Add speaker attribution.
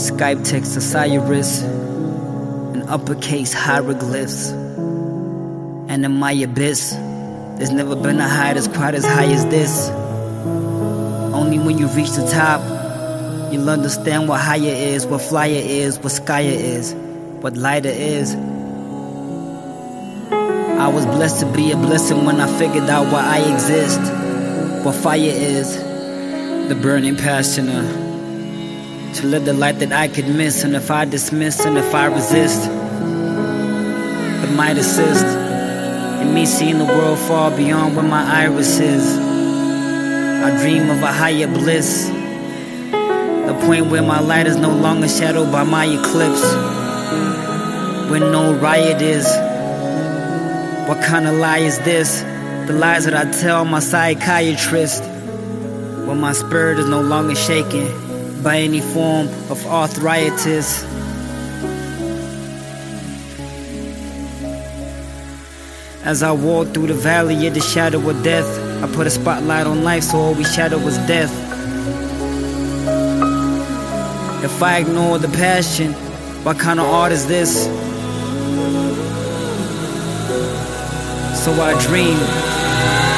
Speaker 1: Skype text Osiris in uppercase hieroglyphs. And in my abyss, there's never been a height as quite as high as this. Only when you reach the top, you'll understand what higher is, what flyer is, what skyer is, what lighter is. I was blessed to be a blessing when I figured out why I exist, what fire is, the burning passion to live the life that I could miss. And if I dismiss and if I resist, it might assist in me seeing the world far beyond where my iris is. I dream of a higher bliss, the point where my light is no longer shadowed by my eclipse, where no riot is. What kind of lie is this? The lies that I tell my psychiatrist, when my spirit is no longer shaken by any form of arthritis. As I walk through the valley of the shadow of death, I put a spotlight on life so all we shadow was death. If I ignore the passion, what kind of art is this? So I dream